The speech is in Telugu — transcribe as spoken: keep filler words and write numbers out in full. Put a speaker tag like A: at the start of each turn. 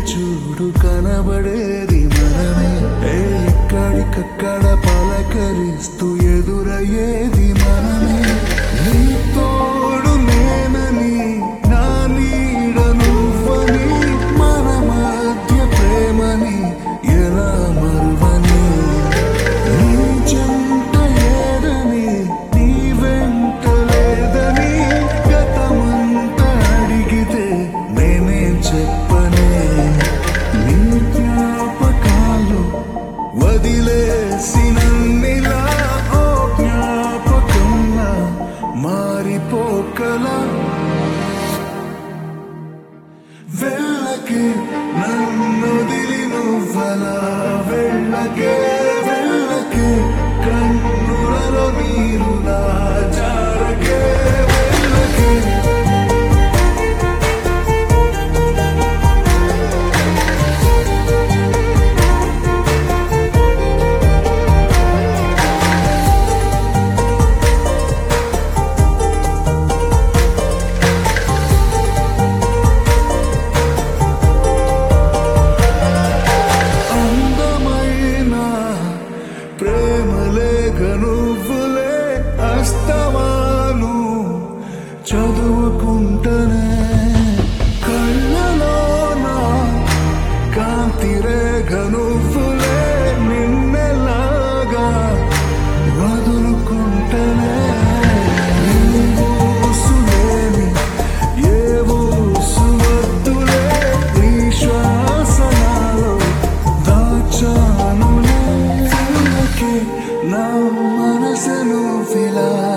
A: చూడు కనబడేది మనమే, ఎక్కడికక్కడ పలకరిస్తూ ఎదురయ్యేది మనమే. నీ తోడు నేనని, నా నీడ నువ్వని, మన మధ్య ప్రేమని ఎలా మరువని. నీ చెంత ఏదని, నీ వెంట లేదని గతమంతా అడిగితే నేనేం చెప్పనే. నీ జ్ఞాపకాలు వదిలేసినన్నిలా ఓ జ్ఞాపకంలా మారిపోకలా. వెళ్ళకే నన్నొదిలి నువ్వలా వెళ్ళకే, వెళ్ళకే కన్నులలో నీరులా జారకే, వెళ్ళకే. ప్రేమలేఖ నువ్వులే అస్తమాను చదువుకుంటనే, కళ్ళలోన కాంతి రేఖ నువ్వులే నిన్నెలాగా వదులుకుంటనే. ఊసులేని ఏ ఊసు వద్దులే, నీ శ్వాసనాలో దాచానులే. నా మనసును ఫిలా